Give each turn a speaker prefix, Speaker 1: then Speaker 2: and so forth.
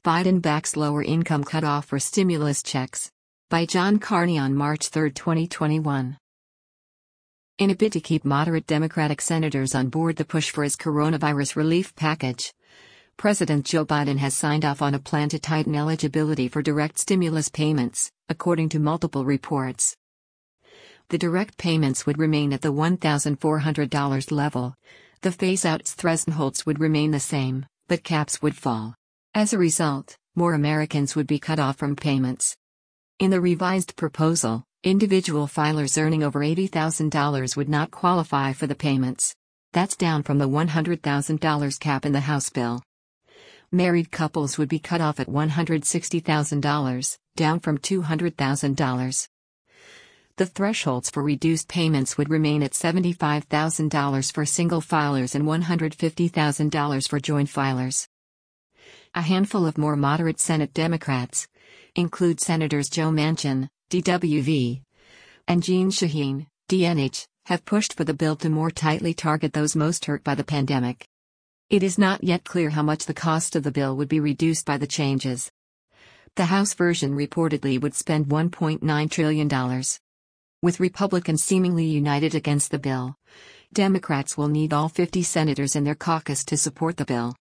Speaker 1: Biden backs lower income cutoff for stimulus checks. By John Carney on March 3, 2021. In a bid to keep moderate Democratic senators on board the push for his coronavirus relief package, President Joe Biden has signed off on a plan to tighten eligibility for direct stimulus payments, according to multiple reports. The direct payments would remain at the $1,400 level. The phase-out thresholds would remain the same, but caps would fall. As a result, more Americans would be cut off from payments. In the revised proposal, individual filers earning over $80,000 would not qualify for the payments. That's down from the $100,000 cap in the House bill. Married couples would be cut off at $160,000, down from $200,000. The thresholds for reduced payments would remain at $75,000 for single filers and $150,000 for joint filers. A handful of more moderate Senate Democrats include Senators Joe Manchin, DWV, and Jeanne Shaheen, DNH, have pushed for the bill to more tightly target those most hurt by the pandemic. It is not yet clear how much the cost of the bill would be reduced by the changes. The House version reportedly would spend $1.9 trillion. With Republicans seemingly united against the bill, Democrats will need all 50 senators in their caucus to support the bill.